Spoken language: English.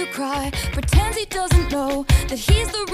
cry, pretends he doesn't know that he's the